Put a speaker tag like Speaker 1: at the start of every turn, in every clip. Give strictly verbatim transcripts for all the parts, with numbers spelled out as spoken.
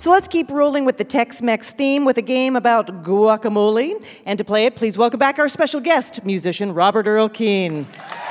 Speaker 1: So let's keep rolling with the Tex-Mex theme with a game about guacamole. And to play it, please welcome back our special guest, musician Robert Earl Keen.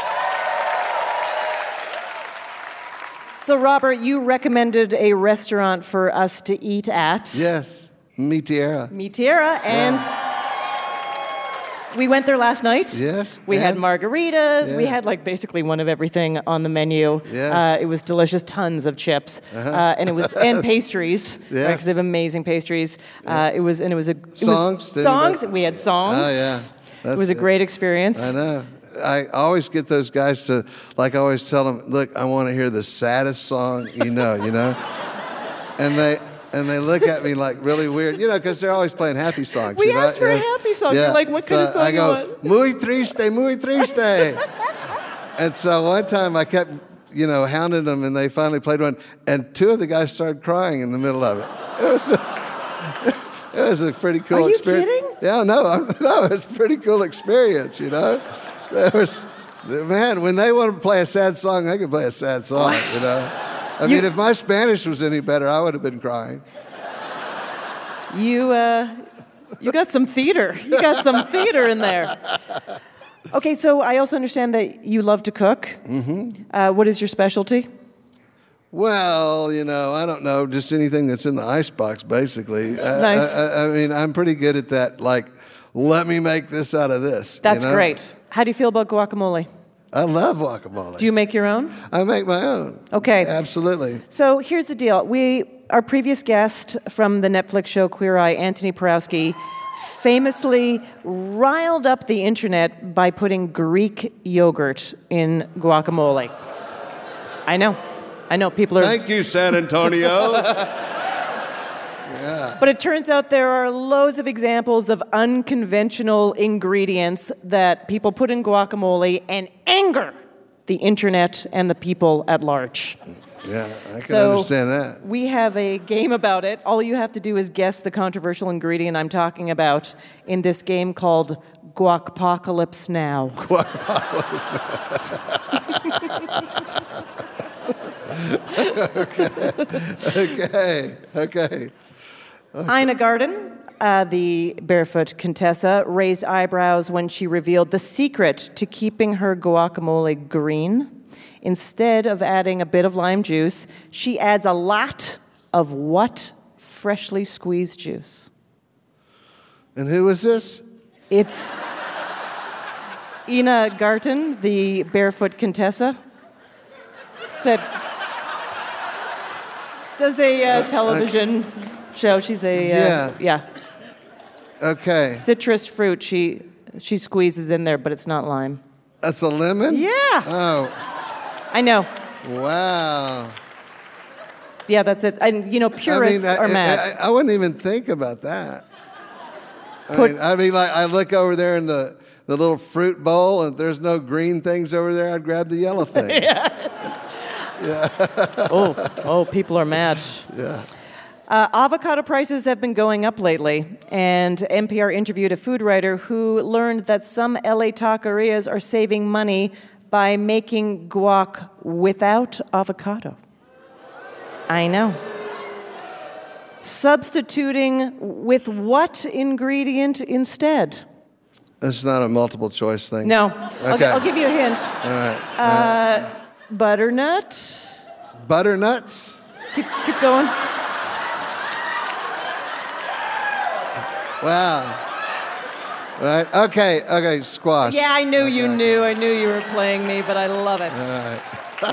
Speaker 1: So, Robert, you recommended a restaurant for us to eat at.
Speaker 2: Yes, Mi Tierra.
Speaker 1: Mi Tierra, and
Speaker 2: yeah.
Speaker 1: we went there last night.
Speaker 2: Yes.
Speaker 1: We
Speaker 2: and?
Speaker 1: had margaritas.
Speaker 2: Yeah.
Speaker 1: We had, like, basically one of everything on the menu.
Speaker 2: Yes.
Speaker 1: Uh, it was delicious, tons of chips.
Speaker 2: Uh-huh.
Speaker 1: Uh, and it was and pastries.
Speaker 2: Yes.
Speaker 1: Right, 'cause they have amazing pastries.
Speaker 2: Yeah.
Speaker 1: Uh, it was, and it was a... It
Speaker 2: songs?
Speaker 1: Was songs. We had songs.
Speaker 2: Oh, yeah. That's
Speaker 1: it was a great experience.
Speaker 2: I know. I always get those guys to, like I always tell them, look, I want to hear the saddest song you know, you know? And they and they look at me like really weird, you know, because they're always playing happy songs.
Speaker 1: We
Speaker 2: you know?
Speaker 1: asked for
Speaker 2: yeah.
Speaker 1: a happy song.
Speaker 2: Yeah.
Speaker 1: You're like, what kind
Speaker 2: so
Speaker 1: of song
Speaker 2: I
Speaker 1: you
Speaker 2: go,
Speaker 1: want?
Speaker 2: muy triste, muy triste. And so one time I kept, you know, hounding them, and they finally played one, and two of the guys started crying in the middle of it. It was a, it was a pretty cool
Speaker 1: Are you
Speaker 2: experience.
Speaker 1: kidding?
Speaker 2: Yeah, no, I'm, no, it's a pretty cool experience, you know? There was, man, when they want to play a sad song, they can play a sad song, you know? I
Speaker 1: You-
Speaker 2: mean, if my Spanish was any better, I would have been crying.
Speaker 1: You, uh, you got some theater. You got some theater in there. Okay, so I also understand that you love to cook.
Speaker 2: Mm-hmm.
Speaker 1: Uh, what is your specialty?
Speaker 2: Well, you know, I don't know, just anything that's in the icebox, basically. Uh,
Speaker 1: Nice.
Speaker 2: I, I, I mean, I'm pretty good at that, like, let me make this out of this.
Speaker 1: That's
Speaker 2: you know?
Speaker 1: great. How do you feel about guacamole?
Speaker 2: I love guacamole.
Speaker 1: Do you make your own?
Speaker 2: I make my own.
Speaker 1: Okay.
Speaker 2: Absolutely.
Speaker 1: So here's the deal. We, our previous guest from the Netflix show Queer Eye, Anthony Porowski, famously riled up the internet by putting Greek yogurt in guacamole. I know. I know people are...
Speaker 2: Thank you, San Antonio. Yeah.
Speaker 1: But it turns out there are loads of examples of unconventional ingredients that people put in guacamole and anger the internet and the people at large.
Speaker 2: Yeah, I can
Speaker 1: So,
Speaker 2: understand that.
Speaker 1: We have a game about it. All you have to do is guess the controversial ingredient I'm talking about in this game called Guacpocalypse Now.
Speaker 2: okay, okay.
Speaker 1: Ina Garten, uh, the barefoot Contessa, raised eyebrows when she revealed the secret to keeping her guacamole green. Instead of adding a bit of lime juice, she adds a lot of what freshly squeezed juice?
Speaker 2: And who is this?
Speaker 1: It's Ina Garten, the barefoot Contessa. Said, does a uh, television show. She's a
Speaker 2: Yeah.
Speaker 1: uh, yeah.
Speaker 2: Okay.
Speaker 1: Citrus fruit. She she squeezes in there, but it's not lime.
Speaker 2: That's a lemon?
Speaker 1: Yeah,
Speaker 2: Oh,
Speaker 1: I know.
Speaker 2: wow.
Speaker 1: Yeah, that's it. And you know, purists
Speaker 2: I mean, I,
Speaker 1: are mad.
Speaker 2: I, I wouldn't even think about that. I
Speaker 1: Put-
Speaker 2: mean, I mean, like, I look over there in the, the little fruit bowl, and if there's no green things over there, I'd grab the yellow thing.
Speaker 1: oh, oh, people are mad.
Speaker 2: Yeah.
Speaker 1: Uh, avocado prices have been going up lately, and N P R interviewed a food writer who learned that some L A taquerias are saving money by making guac without avocado. I know. Substituting with what ingredient instead?
Speaker 2: It's not a multiple choice thing.
Speaker 1: No. I'll,
Speaker 2: Okay.
Speaker 1: I'll give you a hint.
Speaker 2: All right.
Speaker 1: Uh, butternut.
Speaker 2: Butternuts?
Speaker 1: Keep, keep going.
Speaker 2: Wow. Right? Okay, okay, squash.
Speaker 1: Yeah, I knew you
Speaker 2: Okay.
Speaker 1: knew. I knew you were playing me, but I love it.
Speaker 2: All right.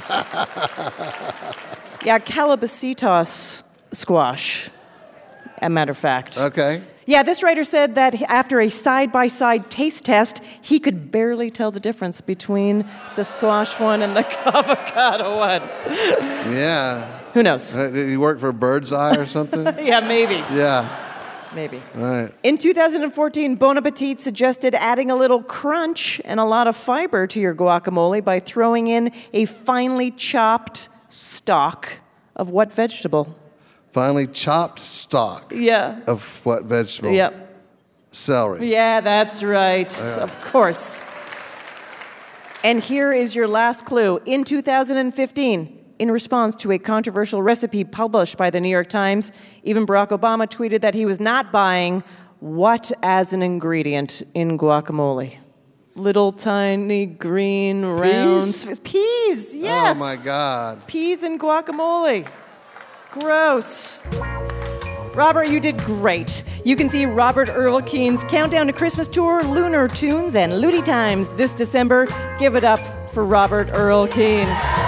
Speaker 1: Yeah, Calabasitas squash, a matter of fact.
Speaker 2: Okay.
Speaker 1: Yeah, this writer said that after a side-by-side taste test, he could barely tell the difference between the squash one and the avocado one.
Speaker 2: Yeah.
Speaker 1: Who knows?
Speaker 2: Uh, did you work for Bird's Eye or something?
Speaker 1: Yeah, maybe.
Speaker 2: Yeah.
Speaker 1: Maybe.
Speaker 2: All right.
Speaker 1: In two thousand fourteen, Bon Appetit suggested adding a little crunch and a lot of fiber to your guacamole by throwing in a finely chopped stalk of what vegetable?
Speaker 2: Finally chopped stalk
Speaker 1: Yeah.
Speaker 2: of what vegetable?
Speaker 1: Yep.
Speaker 2: Celery.
Speaker 1: Yeah, that's right. Of course. And here is your last clue. In two thousand fifteen, in response to a controversial recipe published by the New York Times. Even Barack Obama tweeted that he was not buying what as an ingredient in guacamole? Little tiny green round
Speaker 2: Peas?
Speaker 1: peas. Yes.
Speaker 2: Oh my God.
Speaker 1: Peas and guacamole. Gross. Robert, you did great. You can see Robert Earl Keen's Countdown to Christmas Tour, Lunar Tunes, and Ludi Times this December. Give it up for Robert Earl Keen.